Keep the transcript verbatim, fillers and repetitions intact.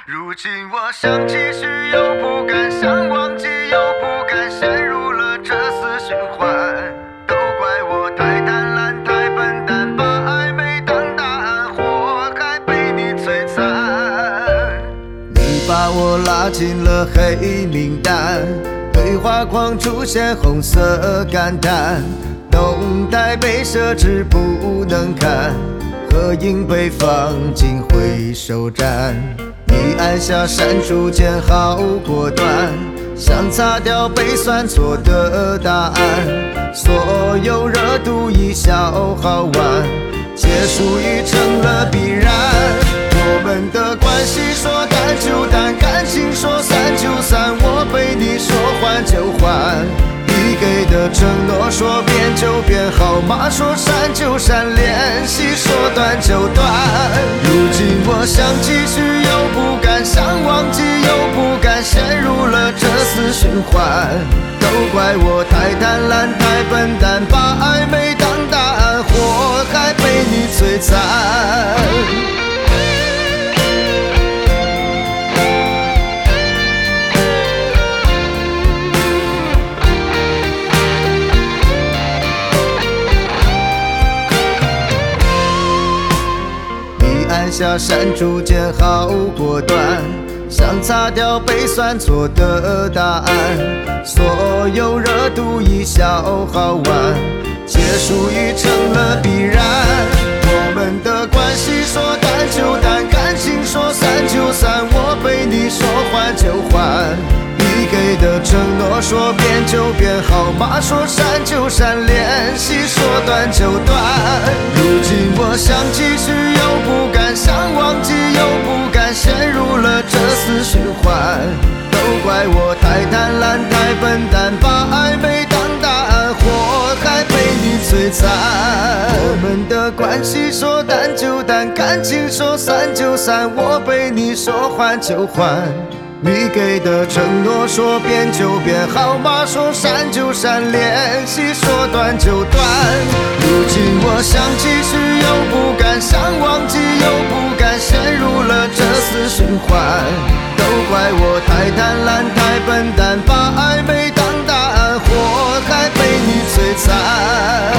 如今我想继续又不敢，想忘记又不敢，陷入了这死循环。都怪我太贪婪太笨蛋，把爱没当答案，祸害被你摧残。你把我拉进了黑名单，对话框出现红色感叹，动态被设置不能看，合影被放进回收站。你按下删除键好果断，想擦掉被算错的答案，所有热度已消耗完，结束已成了必然。我们的关系说淡就淡，感情说散就散，我被你说还就还，你给的承诺说变就变，号码说删就删，联系说断就断。如今我想继续又不敢，想忘记又不敢，陷入了这死循环。都怪我太贪婪太笨蛋，把爱没当答案，祸害被你摧残。按下删除键好果断，想擦掉被算错的答案，所有热度已消耗完，结束已成了必然。我们的关系说淡就淡，感情说散就散，我被你说还就还，你给的承诺说变就变，号码说删就删，联系说断就断。如今我想继续又不敢，想忘记又不敢，陷入了这死循环。都怪我太贪婪太笨蛋，把爱没当答案，祸害被你摧残。我们的关系说淡就淡，感情说散就散，我被你说还就还，你给的承诺说变就变，号码说删就删，联系说断就断。如今我想继续又不敢，想忘记又不敢，陷入了这死循环。都怪我太贪婪太笨蛋，把爱没当答案，祸害被你摧残。